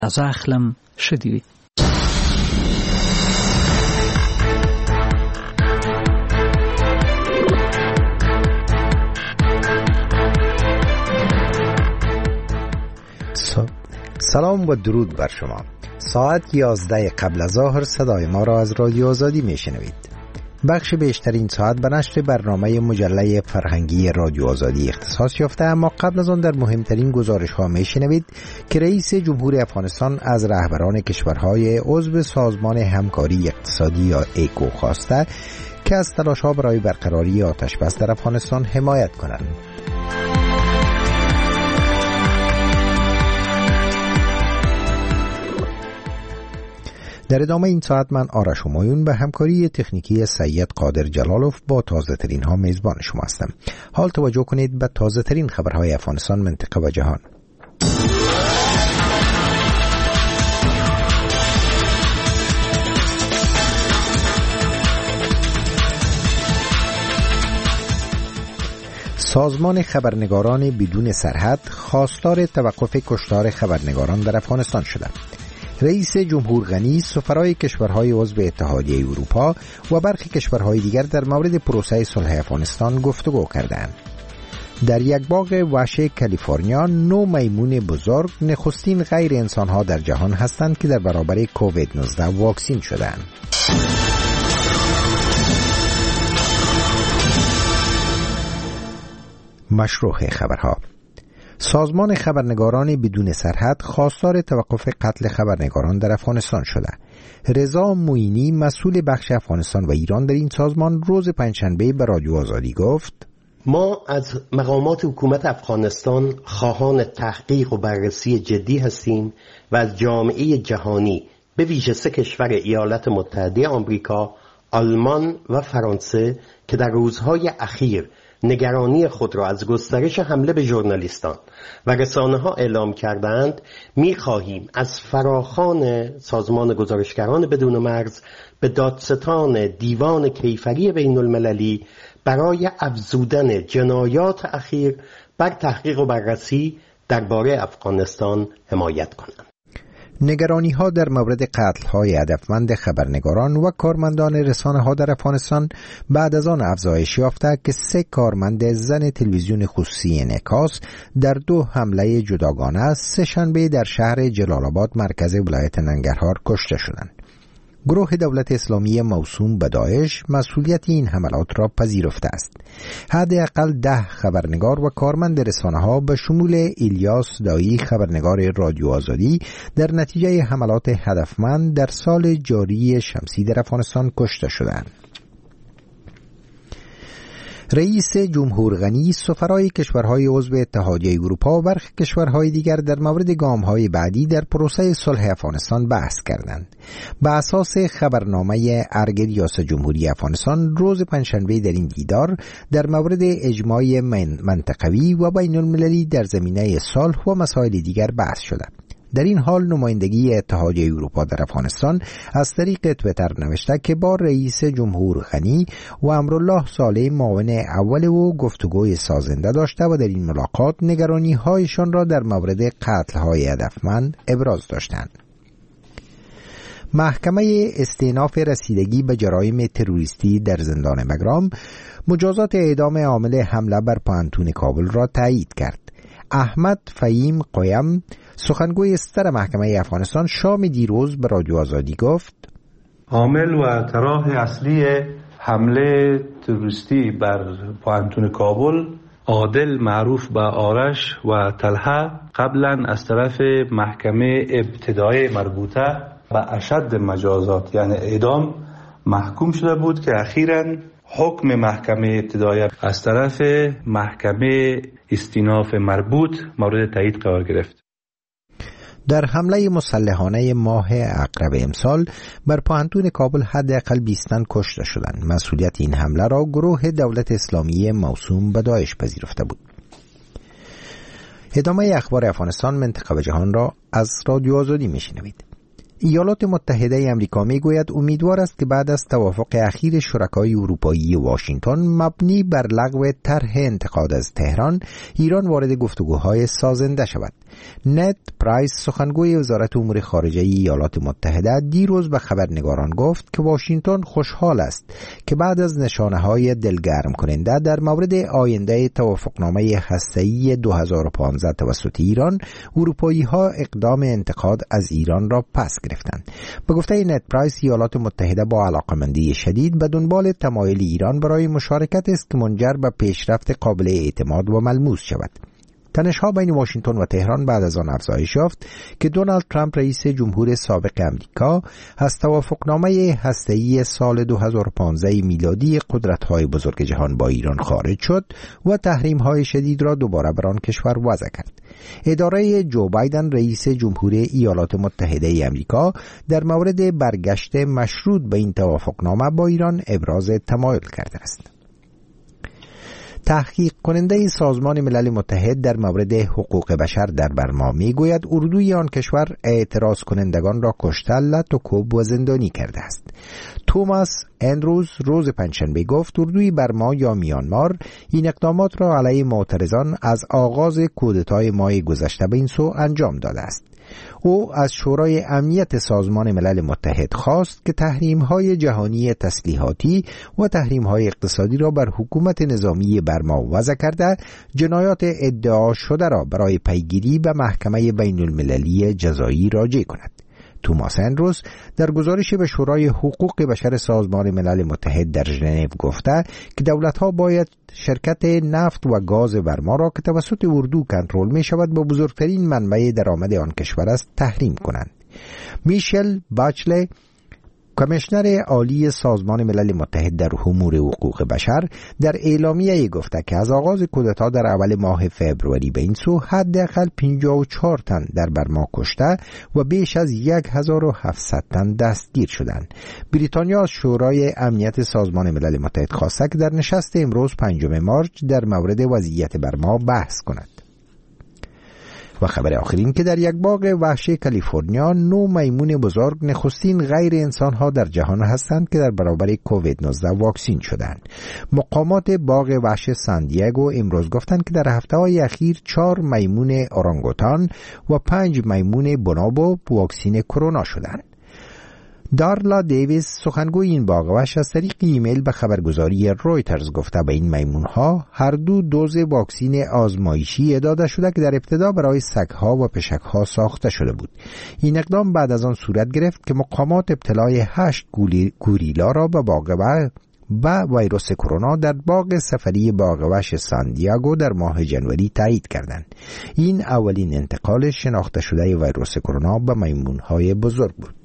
از اخلم شدیوی. سلام و درود بر شما. ساعت 11 قبل از ظهر صدای ما را از رادیو آزادی میشنوید. بخش بیشتر این ساعت به نشر برنامه مجله فرهنگی رادیو آزادی اختصاص یافته، اما قبل از آن در مهمترین گزارش ها میشنوید که رئیس جمهوری افغانستان از رهبران کشورهای عضو سازمان همکاری اقتصادی یا ایکو خواسته که از تلاش ها برای برقراری آتش بس در افغانستان حمایت کنند. در ادامه این ساعت من آرش همایون به همکاری تکنیکی سید قادر جلالوف با تازه ترین ها میزبان شما هستم. حال توجه کنید به تازه ترین خبرهای افغانستان، منطقه و جهان. سازمان خبرنگاران بدون سرحد خواستار توقف کشتار خبرنگاران در افغانستان شده. رئیس جمهور غنی سفرای کشورهای عضو اتحادیه اروپا و برخی کشورهای دیگر در مورد پروسه صلح افغانستان گفتگو کردند. در یک باغ وحش کالیفرنیا 9 میمون بزرگ نخستین غیر انسانها در جهان هستند که در برابر کووید 19 واکسین شدند. مشروع خبرها. سازمان خبرنگاران بدون سرحد خواستار توقف قتل خبرنگاران در افغانستان شده. رضا معینی مسئول بخش افغانستان و ایران در این سازمان روز پنجشنبه به رادیو آزادی گفت: ما از مقامات حکومت افغانستان خواهان تحقیق و بررسی جدی هستیم و از جامعه جهانی به ویژه 3 کشور ایالات متحده آمریکا، آلمان و فرانسه که در روزهای اخیر نگرانی خود را از گسترش حمله به ژورنالیستان و رسانه‌ها اعلام کردند، می‌خواهیم از فراخوان سازمان گزارشگران بدون مرز به دادستان دیوان کیفری بین المللی برای افزودن جنایات اخیر بر تحقیق و بررسی درباره افغانستان حمایت کنند. نگرانی ها در مورد قتل های هدفمند خبرنگاران و کارمندان رسانه ها در افغانستان بعد از آن افزایش یافته که 3 کارمند زن تلویزیون خصوصی انعکاس در 2 حمله جداگانه سه‌شنبه در شهر جلال آباد مرکز ولایت ننگرهار کشته شدند. گروه دولت اسلامی موسوم به داعش مسئولیت این حملات را پذیرفته است. حداقل 10 خبرنگار و کارمند رسانه‌ها به شمول الیاس دایی خبرنگار رادیو آزادی در نتیجه حملات هدفمند در سال جاری شمسی در افغانستان کشته شدند. رئیس جمهور غنی سفرای کشورهای عضو اتحادیه اروپا و برخی کشورهای دیگر در مورد گام‌های بعدی در پروسه صلح افغانستان بحث کردند. به اساس خبرنامه ارگ ریاست جمهوری افغانستان روز پنجشنبه در این دیدار در مورد اجماع منطقوی و بین المللی در زمینه صلح و مسائل دیگر بحث شده. در این حال نمایندگی اتحادیه اروپا در افغانستان از طریق تویتر نوشته که با رئیس جمهور غنی و امرالله صالح معاون اول او گفتگوی سازنده داشته و در این ملاقات نگرانی هایشان را در مورد قتل های هدفمند ابراز داشتند. محکمه استئناف رسیدگی به جرایم تروریستی در زندان بگرام مجازات اعدام عامل حمله بر پوهنتون کابل را تایید کرد. احمد فهیم قایم سخنگوی ستر محکمه افغانستان شام دیروز به رادیو آزادی گفت: عامل و طراح اصلی حمله تروریستی بر پوهنتون کابل عادل معروف به آرش و طلحه قبلا از طرف محکمه ابتدایی مربوطه به اشد مجازات یعنی اعدام محکوم شده بود که اخیراً حکم محکمه ابتدایی از طرف محکمه استئناف مربوط مورد تایید قرار گرفت. در حمله مسلحانه ماه عقرب امسال بر پوهنتون کابل حداقل 20 تن کشته شدند. مسئولیت این حمله را گروه دولت اسلامی موسوم به داعش پذیرفته بود. ادامه اخبار افغانستان، منطقه و جهان را از رادیو آزادی میشنوید. ایالات متحده آمریکا میگوید امیدوار است که بعد از توافق اخیر شرکای اروپایی واشنگتن مبنی بر لغو طرح انتقاد از تهران، ایران وارد گفتگوهای سازنده شود. نت پرایس سخنگوی وزارت امور خارجه ایالات متحده دیروز به خبرنگاران گفت که واشنگتن خوشحال است که بعد از نشانه‌های دلگرم کننده در مورد آینده توافقنامه هسته‌ای 2015 توسط ایران، اروپایی‌ها اقدام انتقاد از ایران را پس گرفتند. به گفته نت پرایس، ایالات متحده با علاقمندی شدید به دنبال تمایل ایران برای مشارکت است که منجر به پیشرفت قابل اعتماد و ملموس شود. تنش‌ها بین واشنگتن و تهران بعد از آن افزایش یافت که دونالد ترامپ رئیس جمهور سابق امریکا از توافقنامه هسته‌ای سال 2015 میلادی قدرت‌های بزرگ جهان با ایران خارج شد و تحریم‌های شدید را دوباره بر آن کشور وضع کرد. اداره جو بایدن رئیس جمهور ایالات متحده امریکا در مورد برگشت مشروط به این توافقنامه با ایران ابراز تمایل کرده است. تحقیق کننده سازمان ملل متحد در مورد حقوق بشر در برما میگوید اردوی آن کشور اعتراض کنندگان را کشته، لطم‌وکوب و زندانی کرده است. توماس اندروز روز پنجشنبه گفت اردوی برما یا میانمار این اقدامات را علیه معترضان از آغاز کودتای ماه گذشته به این سو انجام داده است. او از شورای امنیت سازمان ملل متحد خواست که تحریم‌های جهانی تسلیحاتی و تحریم‌های اقتصادی را بر حکومت نظامی برما وضع کرده، جنایات ادعا شده را برای پیگیری به محکمه بین المللی جزایی راجع کند. توماس اندروز در گزارشی به شورای حقوق بشر سازمان ملل متحد در ژنو گفته که دولت‌ها باید شرکت نفت و گاز برما را که توسط اردو کنترل می شود با بزرگترین منبع درآمد آن کشور است تحریم کنند. میشل باچله، کمیشنر عالی سازمان ملل متحد در امور حقوق بشر، در اعلامیه گفته که از آغاز کودتا در اول ماه فوریه به این سو حداقل 54 تن در برما کشته و بیش از 1700 تن دستگیر شدند. بریتانیا از شورای امنیت سازمان ملل متحد خواسته که در نشست امروز 5 مارس در مورد وضعیت برما بحث کند. و خبر آخرین که در یک باغ وحشی کالیفرنیا 9 میمون بزرگ نخستین غیر انسان ها در جهان هستند که در برابر کووید 19 واکسین شدند. مقامات باغ وحش سان دیگو امروز گفتند که در هفته‌های اخیر 4 میمون اورانگوتان و 5 میمون بونوبو واکسین کرونا شدند. دارلا دیویس، سخنگوی این باغ وحش، از طریق ایمیل به خبرگزاری رویترز گفته به این میمونها هر دو دوز واکسین آزمایشی داده شده که در ابتدا برای سگها و پشکها ساخته شده بود. این اقدام بعد از آن صورت گرفت که مقامات ابتلای 8 گوریلا را به باغ و ویروس کرونا در باغ سفری باغ وحش سان دیگو در ماه ژانویه تایید کردند. این اولین انتقال شناخته شده ویروس کرونا به میمونهای بزرگ بود.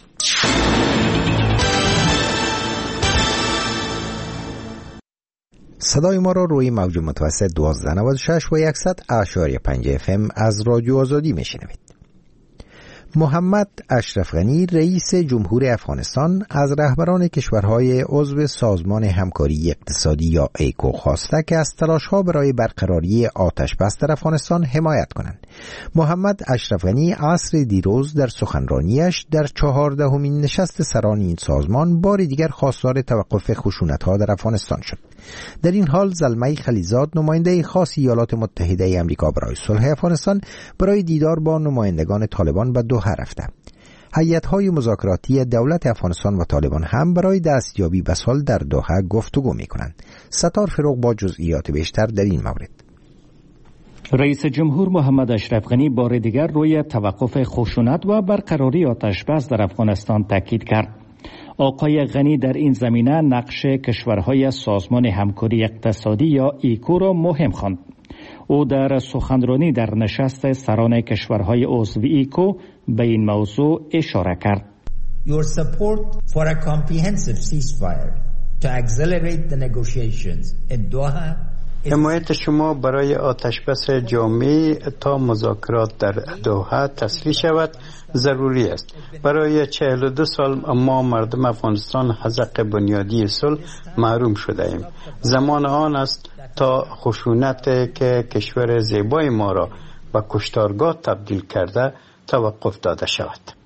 صدای ما را روی موج متوسط 1296 و 100.5 FM از رادیو آزادی میشنوید. محمد اشرف غنی رئیس جمهور افغانستان از رهبران کشورهای عضو سازمان همکاری اقتصادی یا ایکو خواسته که از تلاش‌ها برای برقراری آتش بس در افغانستان حمایت کنند. محمد اشرف غنی عصر دیروز در سخنرانیش در 14مین نشست سران این سازمان بار دیگر خواستار توقف خشونت‌ها در افغانستان شد. در این حال زلمه خلیزاد، نماینده خاص ایالات متحده آمریکا برای صلح افغانستان، برای دیدار با نمایندگان طالبان به دوحه رفته. هیئت‌های مذاکراتی دولت افغانستان و طالبان هم برای دستیابی به صلح در دوحه گفتگو می‌کنند. ستار فروغ با جزئیات بیشتر در این مورد. رئیس جمهور محمد اشرف غنی بار دیگر روی توقف خشونت و برقراری آتش بس در افغانستان تاکید کرد. آقای غنی در این زمینه نقش کشورهای سازمان همکاری اقتصادی یا ایکو را مهم خواند. او در سخنرانی در نشست سران کشورهای عضو ایکو به این موضوع اشاره کرد. Your support for a comprehensive ceasefire to accelerate the negotiations in Doha. حمایت شما برای آتشبس جامع تا مذاکرات در دوحه تسریع شود ضروری است. برای 42 سال ما مردم افغانستان از حق بنیادی صلح محروم شده ایم. زمان آن است تا خشونت که کشور زیبای ما را به کشتارگاه تبدیل کرده توقف داده شود.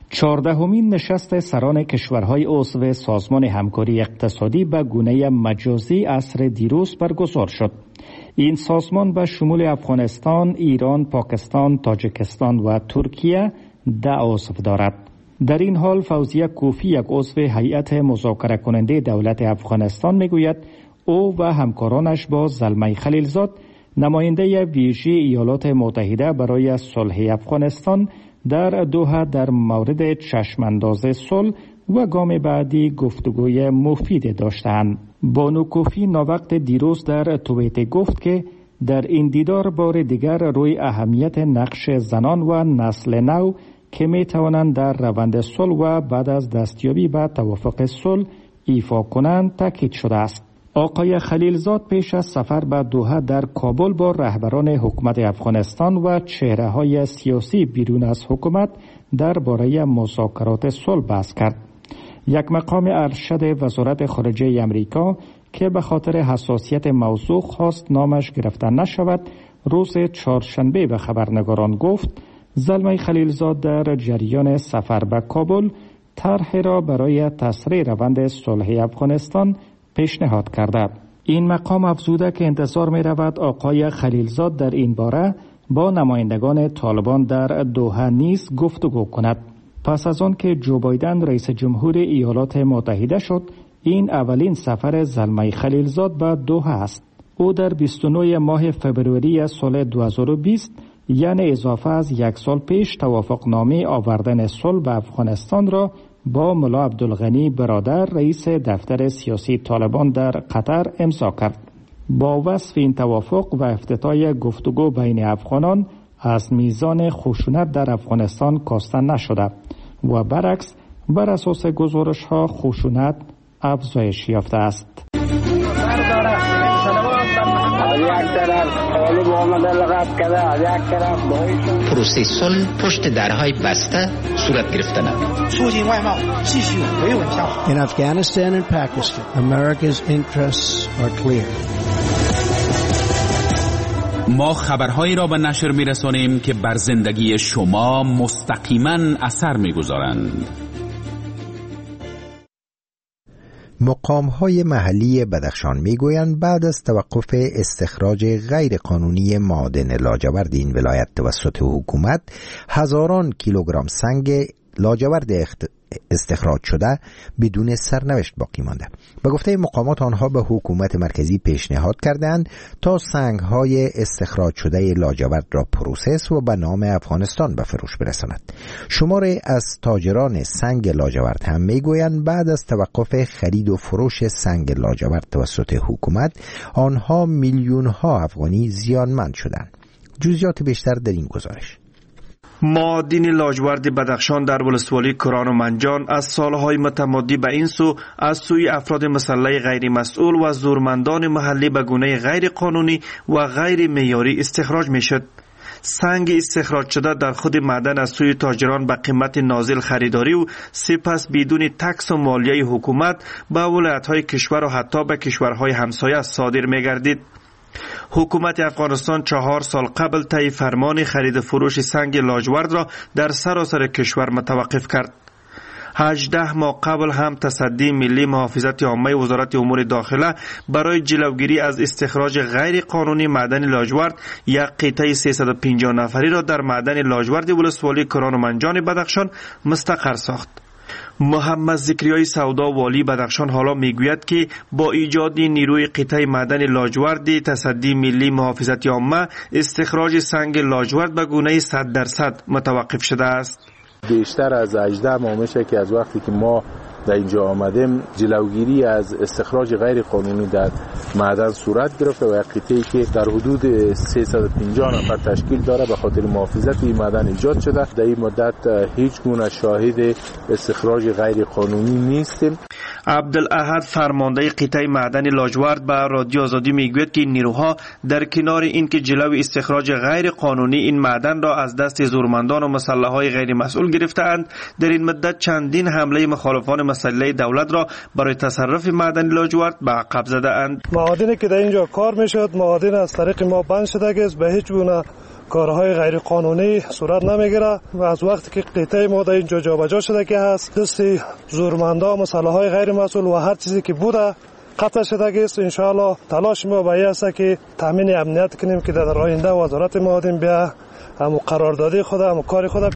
14مین نشست سران کشورهای عضو سازمان همکاری اقتصادی به گونه مجازی عصر دیروز برگزار شد. این سازمان به شمول افغانستان، ایران، پاکستان، تاجیکستان و ترکیه 10 عضو دارد. در این حال فوزیه کوفی، یک عضو هیئت مذاکره کننده دولت افغانستان، میگوید او و همکارانش با زلمه خلیلزاد، نماینده ویژه ایالات متحده برای صلح افغانستان، در دوحه در مورد چشمانداز صلح و گام بعدی گفتگوی مفید داشتند. بانو کوفی ناوقت دیروز در توییت گفت که در این دیدار بار دیگر روی اهمیت نقش زنان و نسل نو که می توانند در روند صلح و بعد از دستیابی به توافق صلح ایفا کنند تاکید شده است. آقای خلیلزاد پیش از سفر به دوحه در کابل با رهبران حکومت افغانستان و چهره‌های سیاسی بیرون از حکومت درباره مذاکرات صلح بحث کرد. یک مقام ارشد وزارت خارجه امریکا که به خاطر حساسیت موضوع خواست نامش گرفته نشود، روز چهارشنبه به خبرنگاران گفت زلمه خلیلزاد در جریان سفر به کابل طرح را برای تسریع روند صلح افغانستان پیشنهاد کرده. این مقام افزوده که انتظار می رود آقای خلیلزاد در این باره با نمایندگان طالبان در دوحه نیز گفتگو کند. پس از آن که جو بایدن رئیس جمهور ایالات متحده شد، این اولین سفر زلمه خلیلزاد به دوحه است. او در 29 ماه فبروری سال 2020، یعنی اضافه از 1 سال پیش، توافقنامه آوردن صلح به افغانستان را با ملا عبدالغنی برادر رئیس دفتر سیاسی طالبان در قطر امضا کرد. با وصف این توافق و افتتاح گفتگو بین افغانان، از میزان خشونت در افغانستان کاسته نشده و برعکس بر اساس گزارش‌ها خشونت افزایش یافته است. پروسه صلح پشت درهای بسته صورت گرفته ندارد. In Afghanistan and Pakistan, America's interests are clear. ما خبرهایی را به نشر می‌رسانیم که بر زندگی شما مستقیما اثر می‌گذارند. مقام‌های محلی بدخشان می‌گویند بعد از توقف استخراج غیرقانونی معادن لاجورد این ولایت توسط حکومت، هزاران کیلوگرم سنگ لاجورد استخراج شده بدون سرنوشت باقی مانده. به گفته مقامات آنها به حکومت مرکزی پیشنهاد کردند تا سنگ‌های استخراج شده لاجورد را پروسس و به نام افغانستان به فروش برساند. شماری از تاجران سنگ لاجورد هم میگویند بعد از توقف خرید و فروش سنگ لاجورد توسط حکومت، آنها میلیون‌ها افغانی زیانمند شدند. جزئیات بیشتر در این گزارش. معادن لاجورد بدخشان در ولسوالی کران و منجان از سالهای متمادی به این سو از سوی افراد مسلح غیر مسئول و زورمندان محلی به گونه غیر قانونی و غیر معیاری استخراج می شد. سنگ استخراج شده در خود معدن از سوی تاجران به قیمت نازل خریداری و سپس بدون تکس و مالیه حکومت به ولایت‌های کشور و حتی به کشورهای همسایه صادر می گردید. حکومت افغانستان 4 سال قبل طی فرمان خرید فروش سنگ لاجورد را در سراسر کشور متوقف کرد. 18 ماه قبل هم تصدی ملی محافظت عامه وزارت امور داخله برای جلوگیری از استخراج غیر قانونی معدن لاجورد یک قطعه 350 نفری را در معدن لاجورد ولسوالی کران و منجان بدخشان مستقر ساخت. محمد ذکریای سودا والی بدخشان حالا میگوید که با ایجاد نیروی قطعه معدن لاجورد تصدی ملی محافظت عامه، استخراج سنگ لاجورد به گونه 100% متوقف شده است. بیشتر از 18 ماه میشه که از وقتی که ما در اینجا آمدیم جلوگیری از استخراج غیر قانونی در معدن صورت گرفته و یک قطعه‌ای که در حدود 350 نفر تشکیل داره به خاطر محافظت این معدن ایجاد شده. در این مدت هیچ گونه شاهد استخراج غیر قانونی نیستیم. عبدالاحد فرمانده قطعه معدن لاجورد به رادیو آزادی میگوید که این نیروها در کنار اینکه جلوی استخراج غیر قانونی این معدن را از دست زورمندان و مسلح‌های غیر مسئول گرفتند، در این مدت چندین حمله مخالفان مسئله دولت را برای تصرف معدن لاجورد به عقب زده اند. معادنی که در اینجا کار میشد، معادن از طریق ما بند شده است، به هیچ گونه کارهای غیر قانونی صورت نمیگیره و از وقتی که قطعه ما در اینجا جابجا شده که هست دست زورمندا مسئله غیر مسئول و هر چیزی که بوده قطع شده است. ان شاء الله تلاش ما به این است که تامین امنیت کنیم که در آینده وزارت معادن بیا هم قراردادی خود هم کار خود